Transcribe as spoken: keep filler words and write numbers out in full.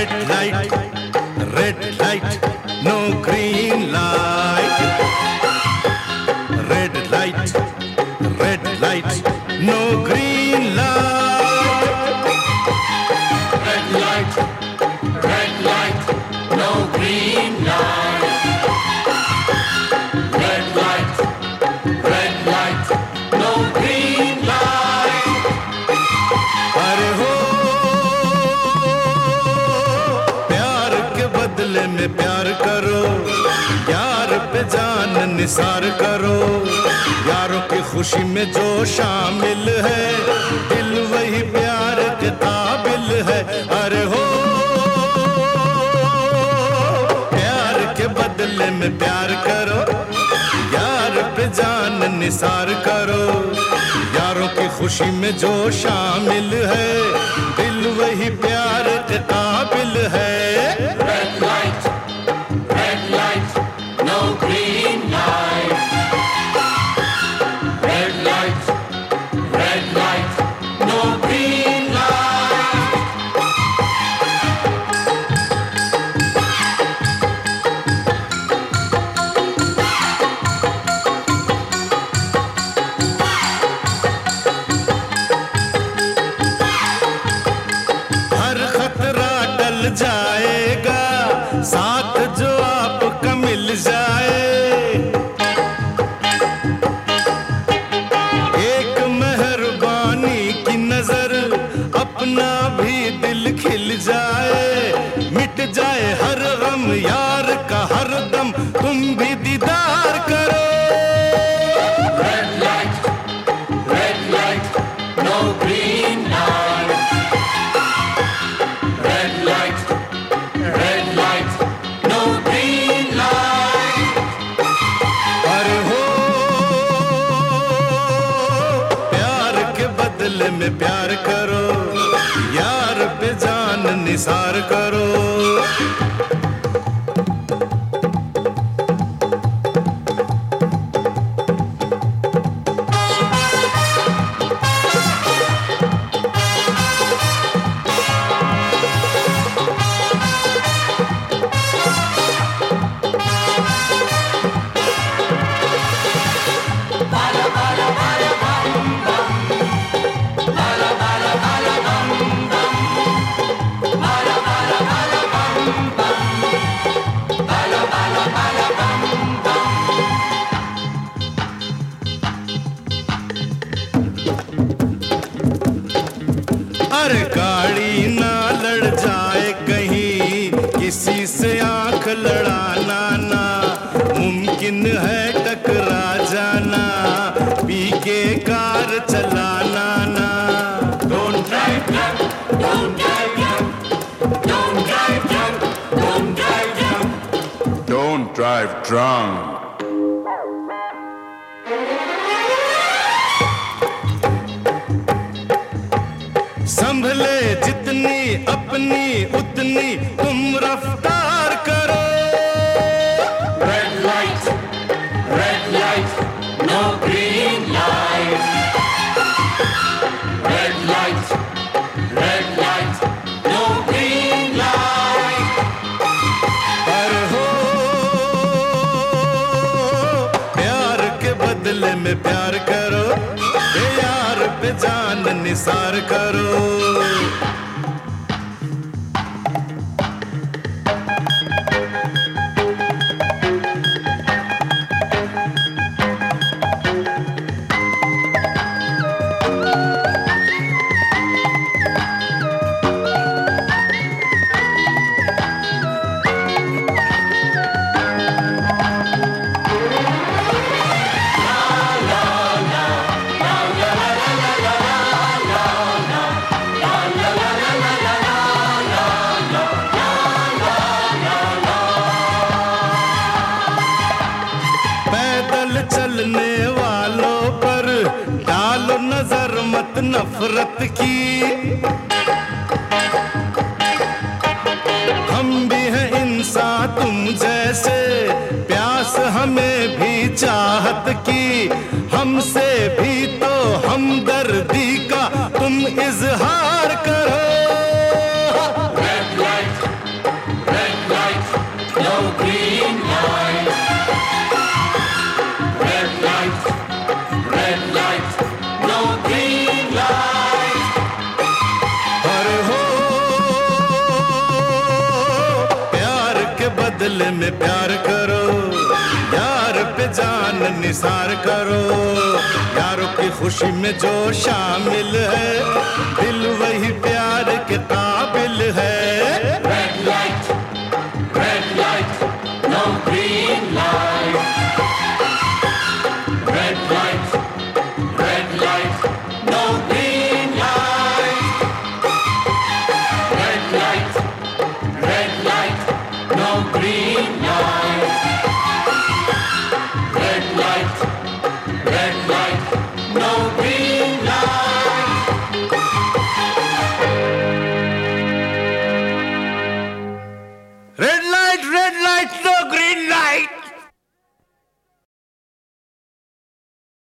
Red light, red light, no green light. Red light, red light, no green light. Red light, red light, no green light. Red light, red light, no green light. अरे हो प्यार के बदले में प्यार करो, यार पे जान निसार करो। यारों की खुशी में जो शामिल है, दिल वही प्यार के काबिल है। अरे हो प्यार के बदले में प्यार करो, यार पे जान निसार करो। यारों की खुशी में जो शामिल है, दिल वही प्यार के काबिल है। Red light, red light, no green light. Red light, red light, no green light. हर खतरा टल जाएगा, साथ जो आपका मिल जाए। एक मेहरबानी की नजर, अपना भी दिल खिल जाए। मिट जाए हर गम यार का हर दम, तुम भी दीदार करो। Red light, red light, no green light. Red light, red light, no green light. अरे हो प्यार के बदले में प्यार करो, यार पे जान निसार करो। अरे गाड़ी ना लड़ जाए कहीं, किसी से आंख लड़ाना ना मुमकिन है। टकरा जाना, पी के कार चलाना ना। Don't drive drunk, don't drive drunk, don't drive drunk, don't drive drunk. Don't drive drunk. संभले जितनी अपनी उतनी तुम रफ्तार करो। Red light, red light, no green light. Red light, red light, no green light. अरे हो प्यार के बदले में प्यार करो, ये यार पे जान निसार करो। चलने वालों पर डालो नजर मत नफरत की। हम भी हैं इंसान तुम जैसे, प्यास हमें भी चाहत की। हमसे भी तो हमदर्दी का तुम इजहार करो। Red light, बदले में प्यार करो, यार पे जान निसार करो। यारों की खुशी में जो शामिल है, दिल वही प्यार के काबिल है।